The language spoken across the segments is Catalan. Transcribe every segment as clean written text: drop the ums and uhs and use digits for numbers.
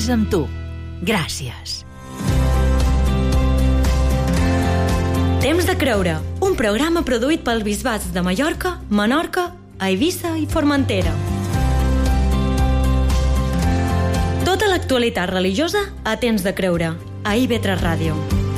temps amb tu. Gràcies. Temps de creure, un programa produït pels bisbats de Mallorca, Menorca, Eivissa i Formentera. Tota l'actualitat religiosa a Temps de creure, a IB3 Ràdio.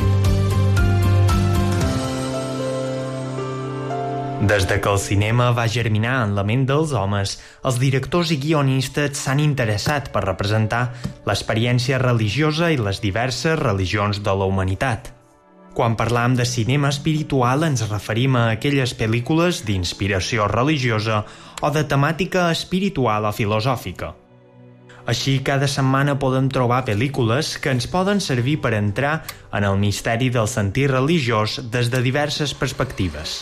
Des de que el cinema va germinar en la ment dels homes, els directors i guionistes s'han interessat per representar l'experiència religiosa i les diverses religions de la humanitat. Quan parlam de cinema espiritual ens referim a aquelles pel·lícules d'inspiració religiosa o de temàtica espiritual o filosòfica. Així, cada setmana podem trobar pel·lícules que ens poden servir per entrar en el misteri del sentir religiós des de diverses perspectives.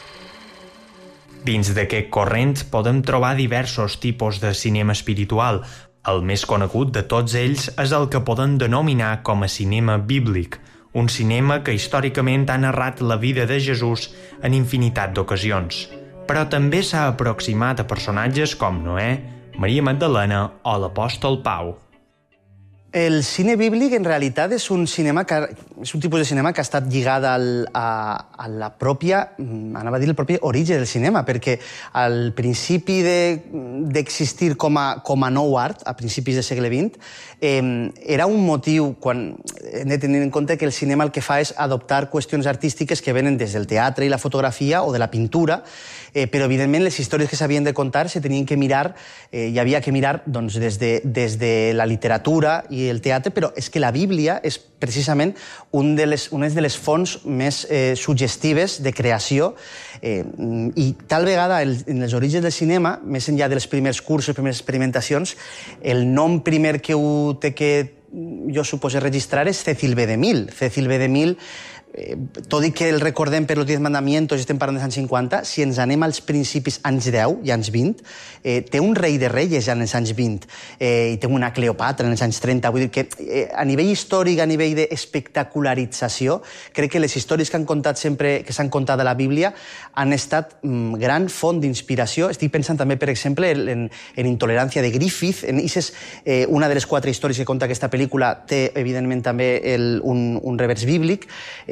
Dins d'aquest corrent podem trobar diversos tipus de cinema espiritual. El més conegut de tots ells és el que podem denominar com a cinema bíblic, un cinema que històricament ha narrat la vida de Jesús en infinitat d'ocasions, però també s'ha aproximat a personatges com Noè, Maria Magdalena o l'apòstol Pau. El cine bíblic, en realitat, és un tipus de cinema que ha estat lligat a la pròpia, anava a dir, el propi origen del cinema, perquè al principi d'existir com a nou art, a principis del segle XX, era un motiu, quan hem de tenir en compte que el cinema el que fa és adoptar qüestions artístiques que venen des del teatre i la fotografia o de la pintura, però, evidentment, les històries que s'havien de contar se tenien que mirar, hi havia que mirar doncs, des de la literatura i el teatre, però és que la Bíblia és precisament una de les fonts més suggestives de creació i tal vegada en els orígens del cinema, més enllà dels primers cursos, les primeres experimentacions, el nom primer que ho té que jo suposo registrar és Cecil B. DeMille. Cecil B. DeMille, tot i que el recordem per los 10 mandamientos, estem parlant dels anys 50, si ens anem als principis anys 10 i anys 20, té un rei de reyes ja en els anys 20, i té una Cleopatra en els anys 30, vull dir que a nivell històric, a nivell d'espectacularització, crec que les històries que han contat sempre, que s'han contat a la Bíblia, han estat gran font d'inspiració. Estic pensant també, per exemple, en Intolerància de Griffith, una de les 4 històries que conta aquesta pel·lícula té, evidentment, també un revers bíblic.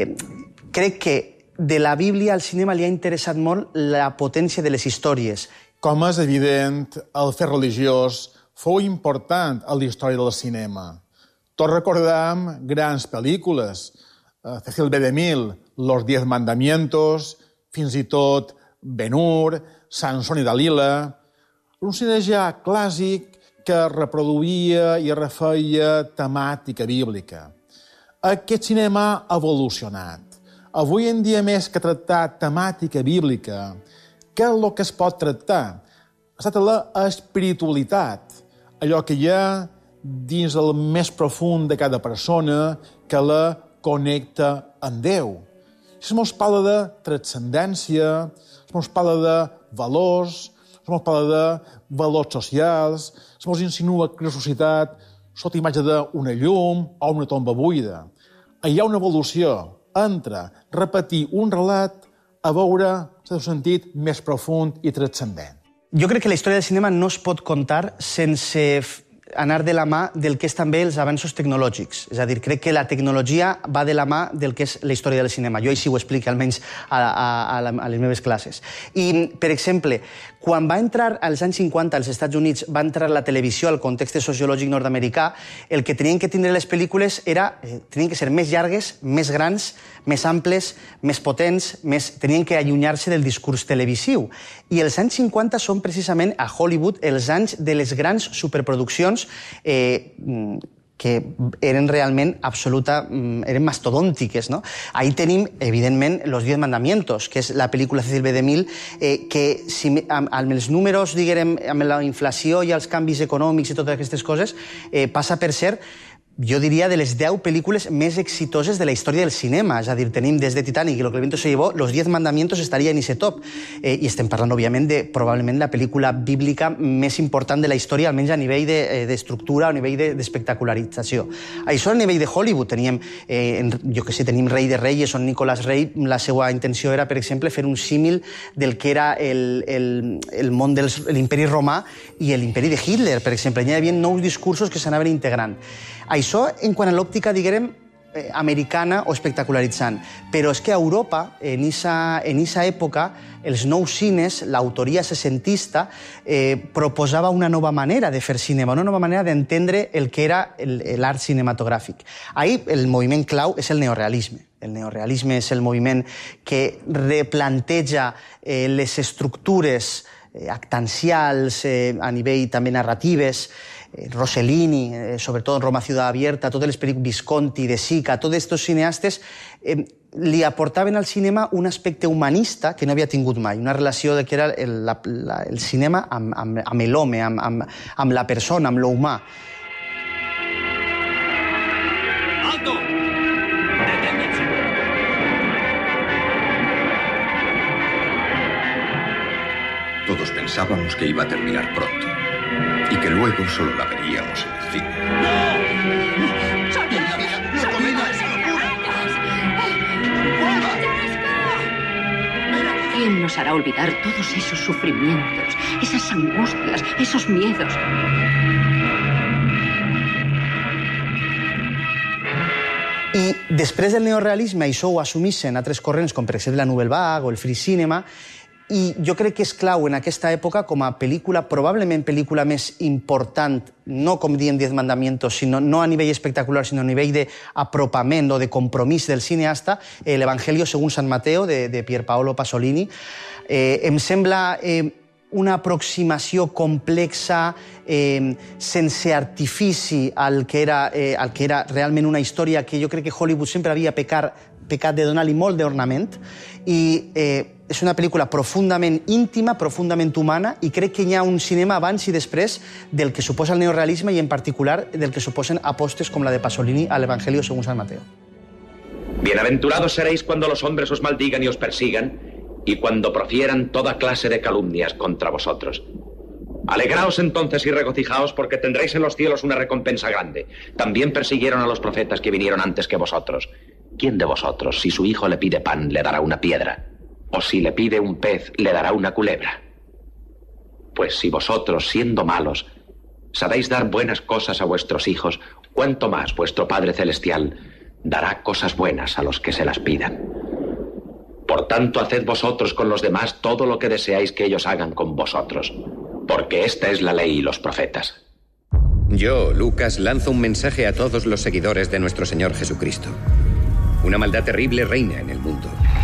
Crec que de la Bíblia al cinema li ha interessat molt la potència de les històries. Com és evident, el fet religiós fou important a la història del cinema. Tots recordam grans pel·lícules, Cecil B. DeMille, Los 10 mandamientos, fins i tot Ben-Hur, Sansón i Dalila, un cine ja clàssic que reproduïa i refeia temàtica bíblica. Aquest cinema ha evolucionat. Avui en dia, més que tractar temàtica bíblica, què és el que es pot tractar? Ha estat la espiritualitat, allò que hi ha dins el més profund de cada persona que la connecta amb Déu. Si mos parla de transcendència, si mos parla de valors, si mos parla de valors socials, si mos insinua que la societat sota imatge d'una llum o una tomba buida. Hi ha una evolució entre repetir un relat a veure el seu sentit més profund i transcendent. Jo crec que la història del cinema no es pot contar sense anar de la mà del que és també els avanços tecnològics. És a dir, crec que la tecnologia va de la mà del que és la història del cinema. Jo així ho explico, almenys a les meves classes. I, per exemple, quan va entrar als anys 50 als Estats Units, va entrar la televisió al context sociològic nord-americà, el que tenien que tindre les pel·lícules tenien que ser més llargues, més grans, més amples, més potents, tenien que allunyar-se del discurs televisiu. I els anys 50 són precisament a Hollywood els anys de les grans superproduccions que eren realment eren mastodòntiques, no? Ahí tenim, evidentment, Los 10 mandamientos, que és la pel·lícula Cecil B. DeMille, que amb els números, diguem, amb la inflació i els canvis econòmics i totes aquestes coses, passa per ser jo diria, de les 10 pel·lícules més exitoses de la història del cinema. És a dir, tenim des de Titanic i Lo que el viento se llevó, Los 10 mandamientos estaria en ese top. I estem parlant, òbviament, de probablement la pel·lícula bíblica més important de la història, almenys a nivell d'estructura, a nivell d'espectacularització. Això a nivell de Hollywood. Teníem, jo què sé, tenim Rei de Reyes, on Nicolas Rey, la seva intenció era, per exemple, fer un símil del que era el món de l'imperi romà i l'imperi de Hitler, per exemple. Hi havia nous discursos que s'anaven integrant. Això en quant a l'òptica, diguem, americana o espectacularitzant. Però és que a Europa, en aquesta època, els nous cines, l'autoria sessentista, proposava una nova manera de fer cinema, una nova manera d'entendre el que era l'art cinematogràfic. Ahir el moviment clau és el neorealisme. El neorealisme és el moviment que replanteja les estructures actancials, a nivell també narratives, Rossellini, sobretot en Roma Ciudad Abierta, totes les pel·lícules Visconti, De Sica, tots aquests cineastes li aportaven al cinema un aspecte humanista que no havia tingut mai, una relació que era el cinema amb l'home, amb la persona, amb l'humà. ¡Alto! ¡Deténganse! Todos pensábamos que iba a terminar pronto y que luego solo la veríamos en el cine. ¿Quién nos hará olvidar todos esos sufrimientos, esas angustias, esos miedos? I després del neorealisme això ho assumissin altres corrents, com per exemple la Nouvelle Vague o el Free Cinema, i jo crec que és clau en aquesta època com a pel·lícula, probablement pel·lícula més important, no com diem 10 mandamientos, sinó no a nivell espectacular, sinó a nivell d'apropament o de compromís del cineasta, l'Evangelio según San Mateo, de Pier Paolo Pasolini. Em sembla una aproximació complexa, sense artifici al que era realment una història que jo crec que Hollywood sempre havia pecat de donar-li molt d'ornament, i és una pel·lícula profundament íntima, profundament humana, i crec que hi ha un cinema abans i després del que suposa el neorealisme i en particular del que suposen apostes com la de Pasolini al Evangelio según San Mateo. Bienaventurados seréis cuando los hombres os maldigan y os persigan y cuando profieran toda clase de calumnias contra vosotros. Alegraos entonces y regocijaos porque tendréis en los cielos una recompensa grande. También persiguieron a los profetas que vinieron antes que vosotros. ¿Quién de vosotros, si su hijo le pide pan, le dará una piedra? ¿O si le pide un pez, le dará una culebra? Pues si vosotros, siendo malos, sabéis dar buenas cosas a vuestros hijos, cuánto más vuestro Padre Celestial dará cosas buenas a los que se las pidan. Por tanto, haced vosotros con los demás todo lo que deseáis que ellos hagan con vosotros, porque esta es la ley y los profetas. Yo, Lucas, lanzo un mensaje a todos los seguidores de nuestro Señor Jesucristo. Una maldad terrible reina en el mundo.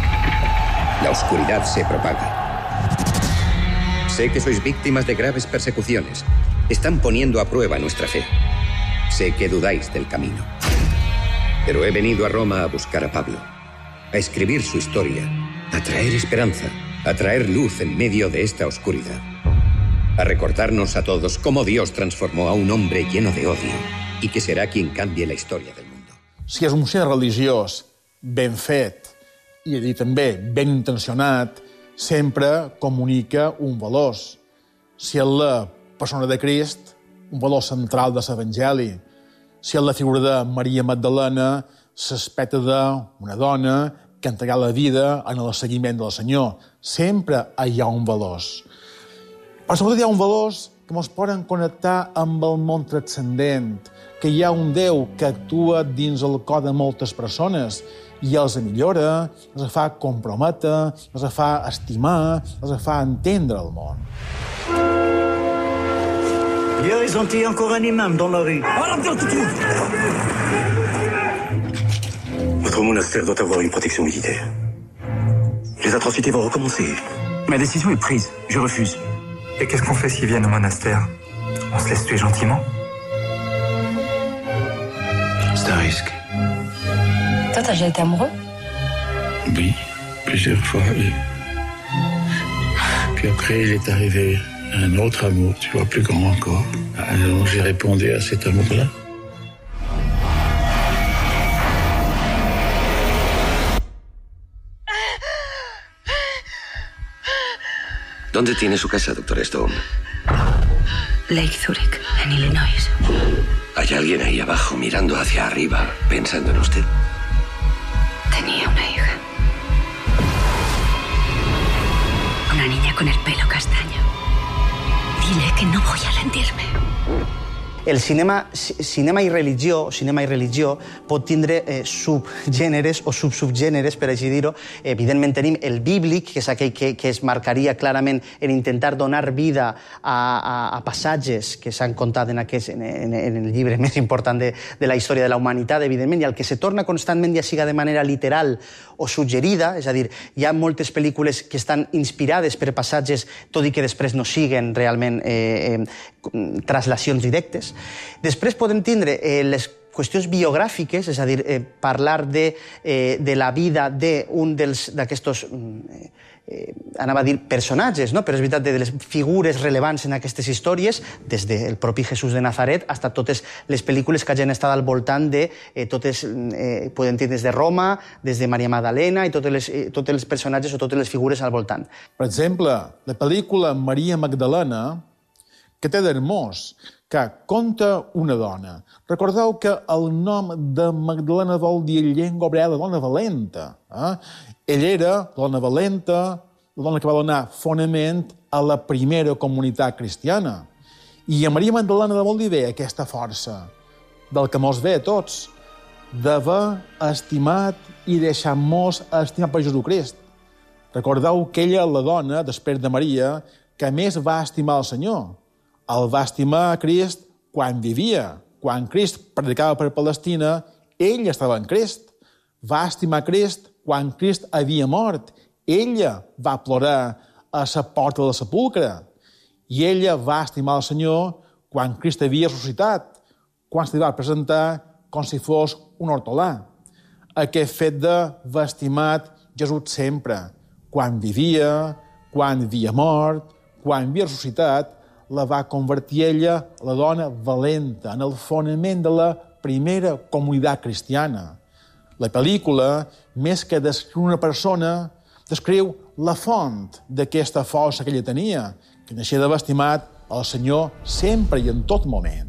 La oscuridad se propaga. Sé que sois víctimas de graves persecuciones. Están poniendo a prueba nuestra fe. Sé que dudáis del camino. Pero he venido a Roma a buscar a Pablo, a escribir su historia, a traer esperanza, a traer luz en medio de esta oscuridad, a recordarnos a todos cómo Dios transformó a un hombre lleno de odio y que será quien cambie la historia del mundo. Si és un cine religiós ben fet i també ben intencionat, sempre comunica un valor. Si és la persona de Crist, un valor central de l'Evangeli. Si és la figura de Maria Magdalena, l'aspecte d'una dona que ha entregat la vida en el seguiment del Senyor. Sempre hi ha un valor. Però sobretot hi ha un valor que ens poden connectar amb el món transcendent, que hi ha un Déu que actua dins el cor de moltes persones i els millora, els fa comprometre, els fa estimar, els fa entendre el món. Hier, ils ont tiré encore un imam dans la rue. Votre monastère doit avoir une protection militaire. Les atrocités vont recommencer. Ma décision est prise. Je refuse. Et qu'est-ce qu'on fait s'ils viennent au monastère? On se laisse tuer gentiment? C'est un risque. Toi, t'as déjà été amoureux? Oui, plusieurs fois, oui. Puis après, il est arrivé un autre amour, tu vois, plus grand encore. Alors j'ai répondu à cet amour-là. ¿Dónde tiene su casa, doctor Stone? Lake Zurich, en Illinois. ¿Hay alguien ahí abajo mirando hacia arriba, pensando en usted? Tenía una hija. Una niña con el pelo castaño. Dile que no voy a rendirme. El cinema i religió pot tindre subgèneres o subgèneres, per així dir-ho. Evidentment tenim el bíblic, que és aquell que es marcaria clarament en intentar donar vida a passatges que s'han contat en el llibre més important de la història de la humanitat, evidentment, i el que se torna constantment, ja siga de manera literal o suggerida, és a dir, hi ha moltes pel·lícules que estan inspirades per passatges, tot i que després no siguen realment translacions directes. Després podem tindre les qüestions biogràfiques, és a dir, parlar de la vida d'un d'aquestos, anava a dir, personatges, no? Però és veritat, de les figures rellevants en aquestes històries, des del propi Jesús de Nazaret fins a totes les pel·lícules que hagin estat al voltant de totes, podem dir, des de Roma, des de Maria Magdalena i tots els personatges o totes les figures al voltant. Per exemple, la pel·lícula Maria Magdalena, que té d'hermós, que conta una dona. Recordeu que el nom de Magdalena vol dir en llengua hebrea la dona valenta. Ella era la dona valenta, la dona que va donar fonament a la primera comunitat cristiana. I a Maria Magdalena vol dir bé aquesta força, del que mos ve a tots, d'haver estimat i deixar-nos estimar per Jesucrist. Recordeu que ella, la dona, després de Maria, que més va estimar el Senyor. El va estimar a Crist quan vivia. Quan Crist predicava per Palestina, ell estava en Crist. Va estimar Crist quan Crist havia mort. Ella va plorar a la porta del sepulcre. I ella va estimar el Senyor quan Crist havia ressuscitat, quan se li va presentar com si fos un hortolà. Aquest fet d'haver estimat Jesús sempre, quan vivia, quan havia mort, quan havia ressuscitat, la va convertir ella, la dona valenta, en el fonament de la primera comunitat cristiana. La pel·lícula, més que descriure una persona, descriu la font d'aquesta força que ella tenia, que naixia d'haver estimat el Senyor sempre i en tot moment.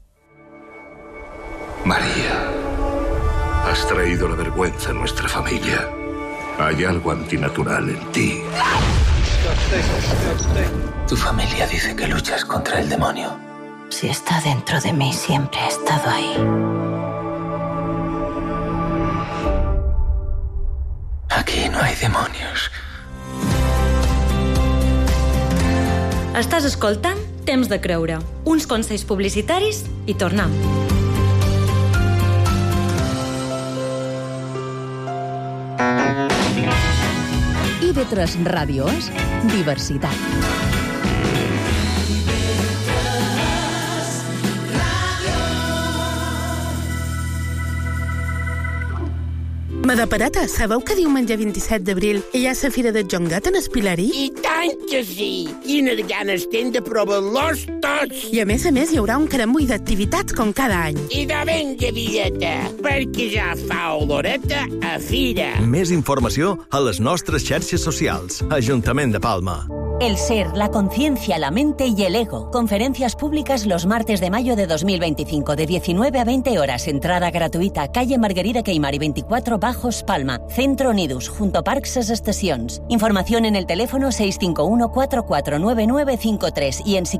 María, has traído la vergüenza a nuestra familia. Hay algo antinatural en ti. Tu familia dice que luchas contra el demonio. Si está dentro de mí, siempre ha estado ahí. Aquí no hay demonios. Estàs escoltant Temps de Creure, uns consells publicitaris i tornem. IB3 Ràdio és diversitat. Madaparata, sabeu que diumenge 27 d'abril hi ha la Fira de Jongat en Espilarí? I tant que sí! Quines ganes tens de provar-los tots! I a més, hi haurà un carambull d'activitats com cada any. I de ben billeta, perquè ja fa oloreta a fira. Més informació a les nostres xarxes socials. Ajuntament de Palma. El ser, la conciencia, la mente y el ego. Conferencias públicas los martes de mayo de 2025, de 19 a 20 horas. Entrada gratuita. Calle Margarida Queimari 24, Bajos, Palma. Centro Nidus, junto a Parcs Ses Estacions. Información en el teléfono 651-449953 y en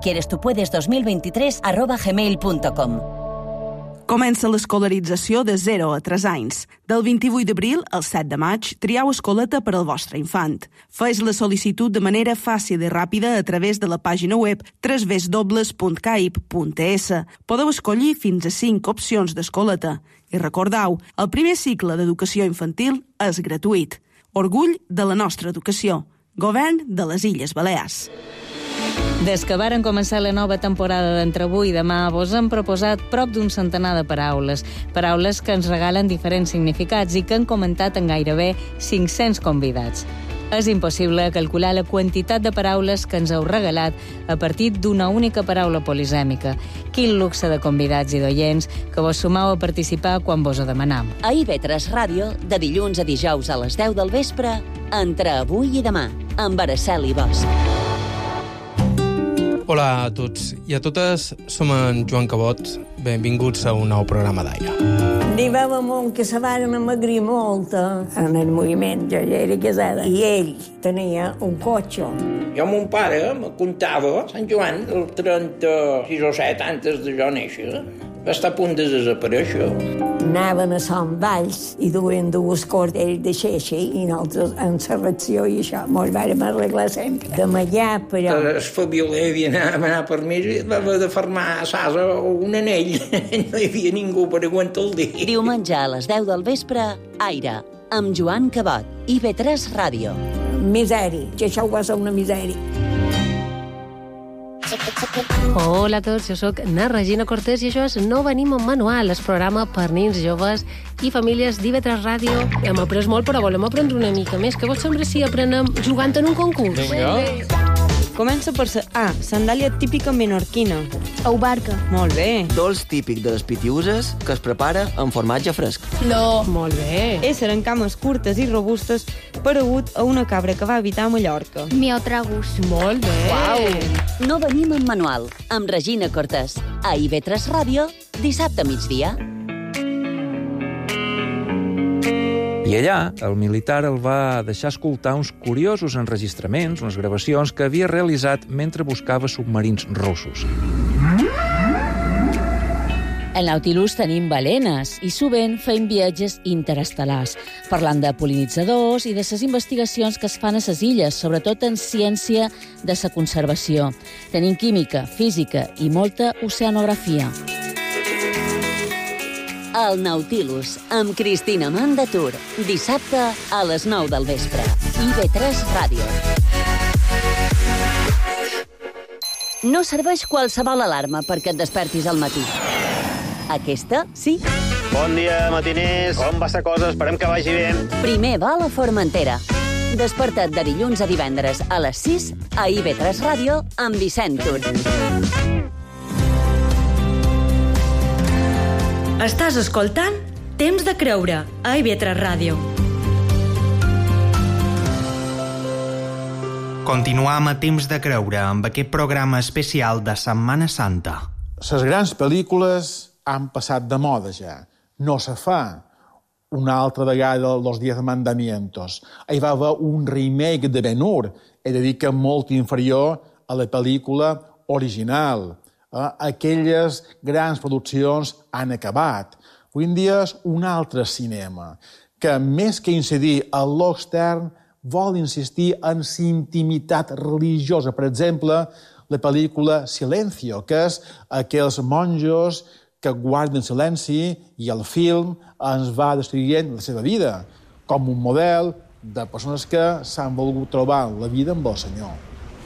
siquierestupuedes2023@gmail.com. Comença l'escolarització de 0 a 3 anys. Del 28 d'abril al 7 de maig, triau escoleta per al vostre infant. Fes la sol·licitud de manera fàcil i ràpida a través de la pàgina web www.caip.es. Podeu escollir fins a 5 opcions d'escoleta. I recordeu, el primer cicle d'educació infantil és gratuït. Orgull de la nostra educació. Govern de les Illes Balears. Des que varen començar la nova temporada d'Entre avui i demà, vos hem proposat prop d'un centenar de paraules. Paraules que ens regalen diferents significats i que han comentat en gairebé 500 convidats. És impossible calcular la quantitat de paraules que ens heu regalat a partir d'una única paraula polisèmica. Quin luxe de convidats i d'oients que vos sumau a participar quan vos ho demanam. A IB3 Ràdio, de dilluns a dijous a les 10 del vespre, Entre avui i demà, amb Araceli Bosch. Hola a tots i a totes, som en Joan Cabot. Benvinguts a un nou programa d'Aire. N'hi va amunt que se van amagrir molt en el moviment. Jo ja era casada i ell tenia un cotxe. Jo, mon pare, me contava, Sant Joan, el 36 o 7 antes de jo néixer, va estar a punt de desaparèixer. Anaven a Sant Valls i duien dues cordes de xeixa i nosaltres en la reacció i això mos vàrem arreglar sempre. De allà, però... El Fabioler havia anat per mi i va haver de fermar a Sasa un anell. No hi havia ningú per aguantar el dia. Diumenge a les 10 del vespre, Aire, amb Joan Cabot, IB3 Ràdio. Misèria, que això va ser una misèria. Hola a tots, jo sóc na Regina Cortés i això és No venim amb manual, el programa per nens, joves i famílies d'IB3 Ràdio. Hem après molt, però volem aprendre una mica més. Què vos sembla si aprenem jugant en un concurs? Vinga. Comença per A, sandàlia típica menorquina. Ou barca. Molt bé. Dolç típic de les Pitiuses que es prepara amb formatge fresc. No. Molt bé. Ésser en cames curtes i robustes paregut a una cabra que va habitar a Mallorca. Miotragus. Molt bé. Uau. No venim amb manual, amb Regina Cortés. A IB3 Ràdio, dissabte a migdia. I allà, el militar el va deixar escoltar uns curiosos enregistraments, unes gravacions que havia realitzat mentre buscava submarins russos. Al Nautilus tenim balenes i sovint fem viatges interestel·lars, parlant de pol·linitzadors i de les investigacions que es fan a les illes, sobretot en ciència de la conservació. Tenim química, física i molta oceanografia. El Nautilus, amb Cristina Mandatur, dissabte a les 9 del vespre. IB3 Ràdio. No serveix qualsevol alarma perquè et despertis al matí. Aquesta, sí. Bon dia, matiners. Com va la cosa? Esperem que vagi bé. Primer va a la Formentera. Desperta't de dilluns a divendres a les 6 a IB3 Ràdio amb Vicent Tur. Estàs escoltant Temps de creure a IB3 Ràdio. Continuam a Temps de creure amb aquest programa especial de Setmana Santa. Les grans pel·lícules han passat de moda ja. No se fa una altra vegada Los 10 Mandamientos. Hi va haver un remake de Ben-Hur, he de dir que molt inferior a la pel·lícula original. Aquelles grans produccions han acabat. Avui en dia és un altre cinema que, més que incidir en l'extern, vol insistir en la intimitat religiosa. Per exemple, la pel·lícula Silencio, que és aquells monjos que guarden silenci i el film ens va descrivint la seva vida com un model de persones que s'han volgut trobar la vida amb el Senyor.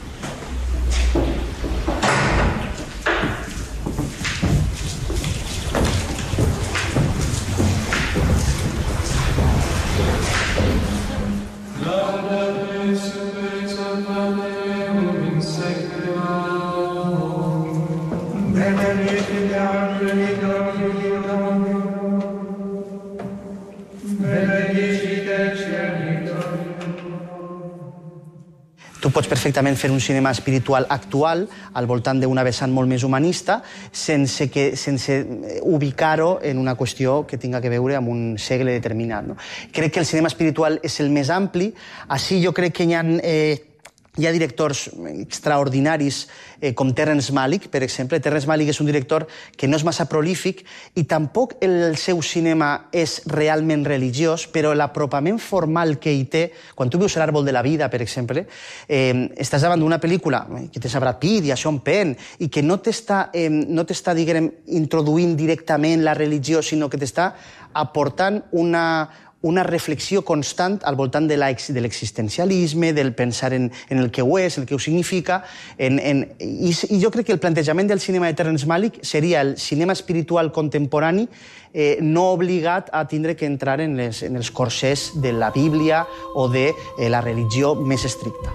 Tu pots perfectament fer un cinema espiritual actual al voltant d'una vessant molt més humanista sense ubicar-ho en una qüestió que tinga a veure amb un segle determinat. No? Crec que el cinema espiritual és el més ampli. Així jo crec que hi ha directors extraordinaris com Terrence Malick, per exemple. Terrence Malick és un director que no és massa prolífic i tampoc el seu cinema és realment religiós, però l'apropament formal que hi té, quan tu veus l'Àrbol de la vida, per exemple, estàs davant d'una pel·lícula que té Brad Pitt i Sean Penn i que no t'està, diguem, introduint directament la religió, sinó que t'està aportant una reflexió constant al voltant de l'existencialisme, del pensar en el que ho és, en el que ho significa. I jo crec que el plantejament del cinema de Terrence Malick seria el cinema espiritual contemporani no obligat a tindre que entrar en els corsets de la Bíblia o de la religió més estricta.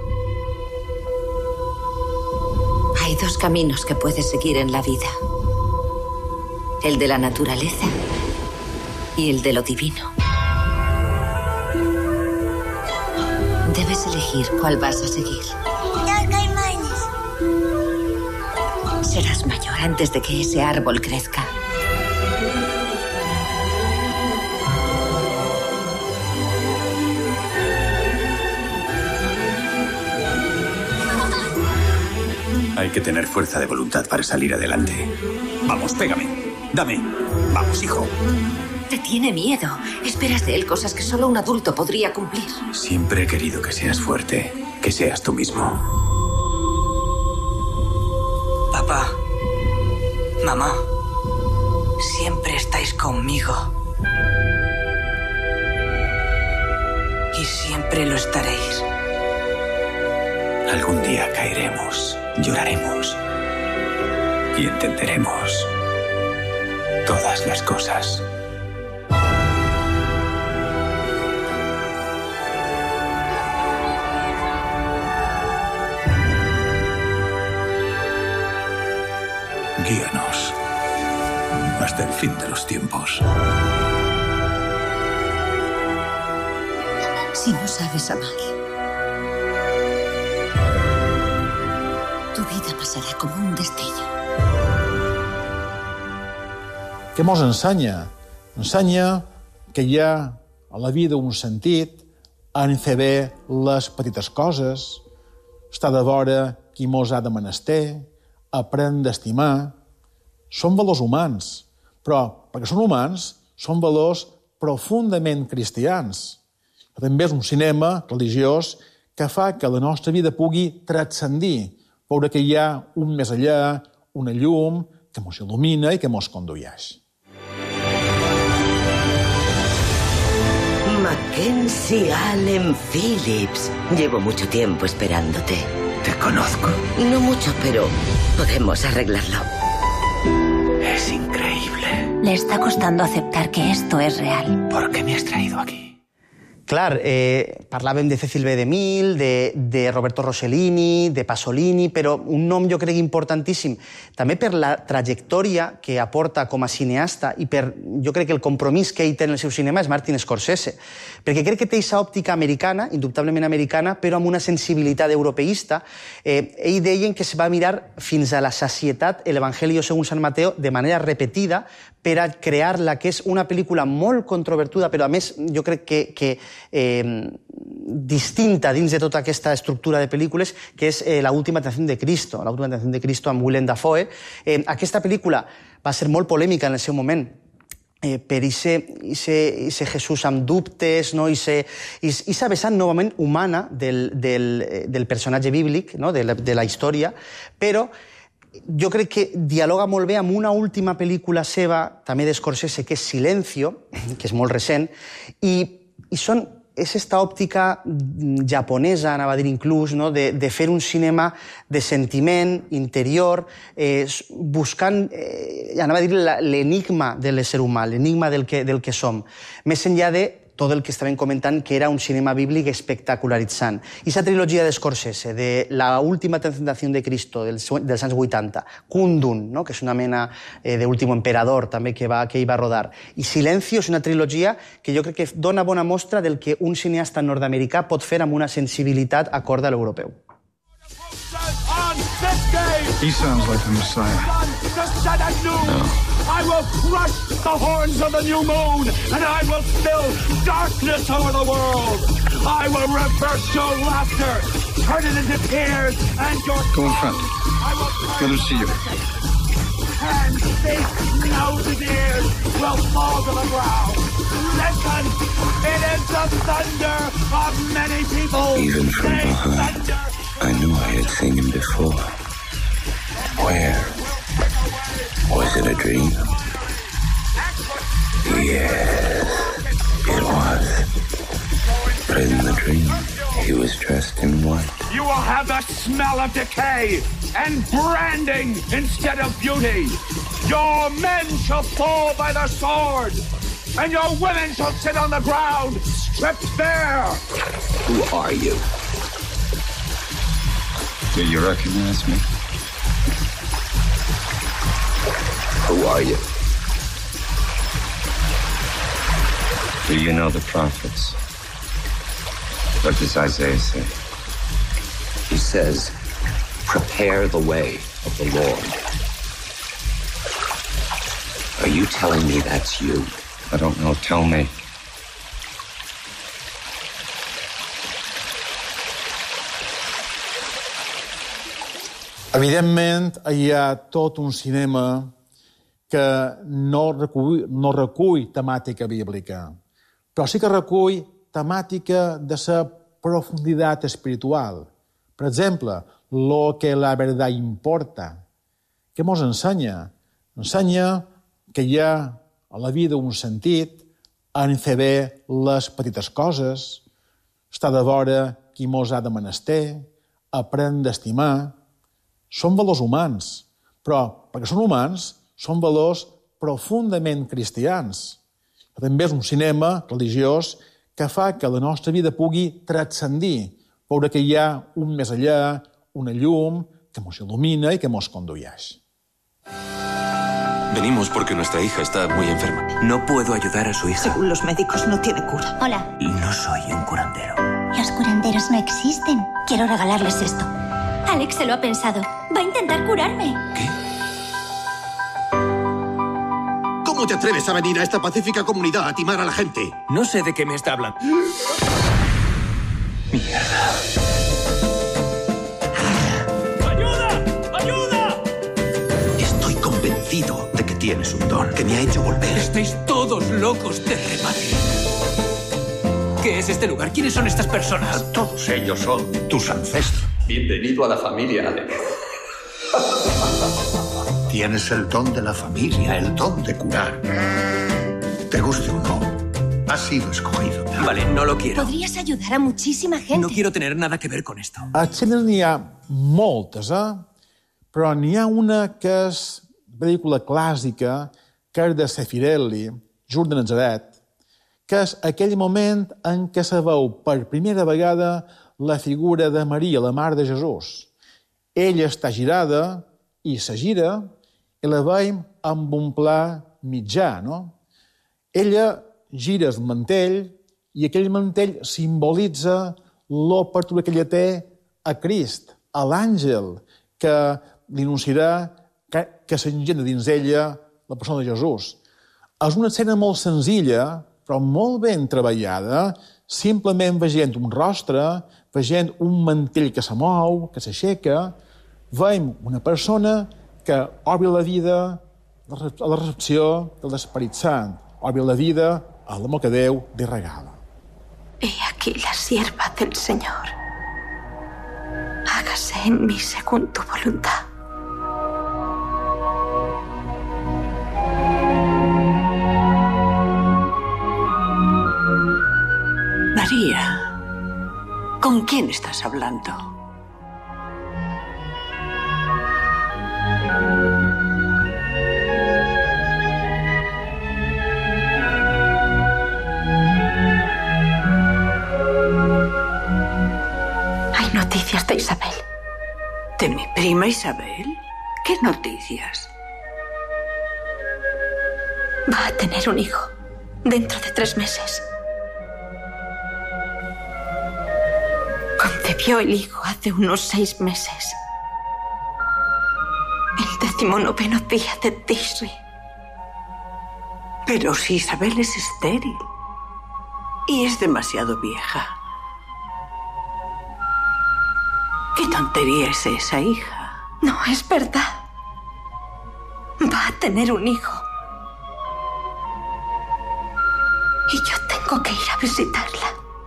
Hay dos caminos que puedes seguir en la vida. El de la naturaleza y el de lo divino. Debes elegir cuál vas a seguir. Serás mayor antes de que ese árbol crezca. Hay que tener fuerza de voluntad para salir adelante. Vamos, pégame. Dame. Vamos, hijo. Te tiene miedo. Esperas de él cosas que solo un adulto podría cumplir. Siempre he querido que seas fuerte, que seas tú mismo. Papá, mamá, siempre estáis conmigo. Y siempre lo estaréis. Algún día caeremos, lloraremos y entenderemos todas las cosas. Guíanos hasta el fin de los tiempos. Si no sabes amar, tu vida pasará como un destello. Què mos ensenya? Ensenya que hi ha a la vida un sentit en fer bé les petites coses, estar de vora qui mos ha de menester, aprendre a estimar. Són valors humans, però perquè són humans, són valors profundament cristians. També és un cinema religiós que fa que la nostra vida pugui transcendir, veure que hi ha un més allà, una llum que mos il·lumina i que mos condueix. Mackenzie Allen Phillips. Llevo mucho tiempo esperándote. Te conozco. No mucho, pero podemos arreglarlo. Es increíble. Le está costando aceptar que esto es real. ¿Por qué me has traído aquí? Clar, parlàvem de Cecil B. DeMille, de Roberto Rossellini, de Pasolini, però un nom jo crec importantíssim, també per la trajectòria que aporta com a cineasta i per, jo crec que el compromís que ell té en el seu cinema és Martin Scorsese, perquè crec que té aquesta òptica americana, indubtablement americana, però amb una sensibilitat europeista. Ell deien que se va mirar fins a la sacietat l'Evangelio segons Sant Mateo de manera repetida per a crear la que és una pel·lícula molt controvertida, però a més jo crec que distinta dins de tota aquesta estructura de pel·lícules, que és La última tentación de Cristo, La última tentación de Cristo amb Willem Dafoe. Aquesta pel·lícula va ser molt polèmica en el seu moment, per ese Jesús amb dubtes, no? Esa vessant novament humana del personatge bíblic, no? de la història, però jo crec que dialoga molt bé amb una última pel·lícula seva, també d'Scorsese, que és Silencio, que és molt recent, i és esta òptica japonesa, anava a dir inclús, no? de fer un cinema de sentiment interior, buscant, anava a dir, l'enigma de l'ésser humà, l'enigma del que som, més enllà de tot el que estàvem comentant, que era un cinema bíblic espectacularitzant. I aquesta trilogia d'Scorsese, de La última tentación de Cristo, dels anys 80, Kundun, no? que és una mena d'Último Emperador, també, que ell va rodar, i Silencio és una trilogia que jo crec que dona bona mostra del que un cineasta nord-americà pot fer amb una sensibilitat acorda a l'europeu. He sounds like the Messiah. No. I will crush the horns of the new moon, and I will spill darkness over the world. I will reverse your laughter, turn it into tears, and your... Go in front. Let him see you. And face, nose, and ears will fall to the ground. Listen, it is the thunder of many people. Even from behind, I knew I had seen him before. Where? Was it a dream? Yes, it was. But in the dream, he was dressed in white. You will have the smell of decay and branding instead of beauty. Your men shall fall by the sword, and your women shall sit on the ground, stripped bare. Who are you? Do you recognize me? Who are you? Do you know the prophets? What does Isaiah say? He says, prepare the way of the Lord. you telling me that's you? I don't know. Tell me. Evidentment, hi ha tot un cinema que no recull temàtica bíblica, però sí que recull temàtica de la profunditat espiritual. Per exemple, lo que la verdad importa. Què mos ensenya? Ensenya que hi ha a la vida un sentit en fer bé les petites coses, estar de vora qui mos ha de menester, aprendre a estimar. Són valors humans, però perquè són humans, són valors profundament cristians. També és un cinema religiós que fa que la nostra vida pugui transcendir, veure que hi ha un més allà, una llum que ens il·lumina i que ens condueix. Venimos porque nuestra hija está muy enferma. No puedo ayudar a su hija. Según los médicos, no tiene cura. Hola. No soy un curandero. Los curanderos no existen. Quiero regalarles esto. Alex se lo ha pensado. Va a intentar curarme. ¿Qué? ¿Cómo te atreves a venir a esta pacífica comunidad a timar a la gente? No sé de qué me está hablando. Mierda. De que tienes un don que me ha hecho volver. Estáis todos locos de remate. ¿Qué es este lugar? ¿Quiénes son estas personas? Todos ellos son tus ancestros. Bienvenido a la familia, Alex. Tienes el don de la familia, el don de curar. Te guste o no, has sido escogido. Vale, no lo quiero. Podrías ayudar a muchísima gente. No quiero tener nada que ver con esto. A Xile n'hi ha moltes, però n'hi ha una que és pel·lícula clàssica, que és de Sefirelli, Just de Nazaret, que és aquell moment en què se veu per primera vegada la figura de Maria, la mare de Jesús. Ella està girada i se gira i la veiem amb un pla mitjà, no? Ella gira el mantell i aquell mantell simbolitza l'obertura que ella té a Crist, a l'àngel, que li anunciarà que s'engena dins ella la persona de Jesús. És una escena molt senzilla, però molt ben treballada, simplement veient un rostre, veient un mantell que se mou, que s'aixeca, veiem una persona que obri la vida a la recepció de l'Esperit Sant, obri la vida a l'amor que Déu li regala. He aquí la sierva del Señor. Hágase en mí según tu voluntad. María, ¿con quién estás hablando? Hay noticias de Isabel. ¿De mi prima Isabel? ¿Qué noticias? Va a tener un hijo dentro de 3 meses. Concebió el hijo hace unos 6 meses. El 19º día de Tisri. Pero si Isabel es estéril y es demasiado vieja. ¿Qué tontería es esa, hija? No, es verdad. Va a tener un hijo. Y yo tengo que ir a visitarla.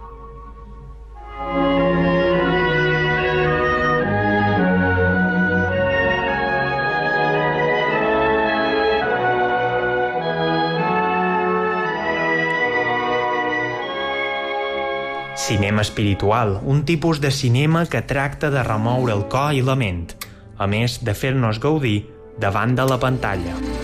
Cinema espiritual, un tipus de cinema que tracta de remoure el cor i la ment, a més de fer-nos gaudir davant de la pantalla.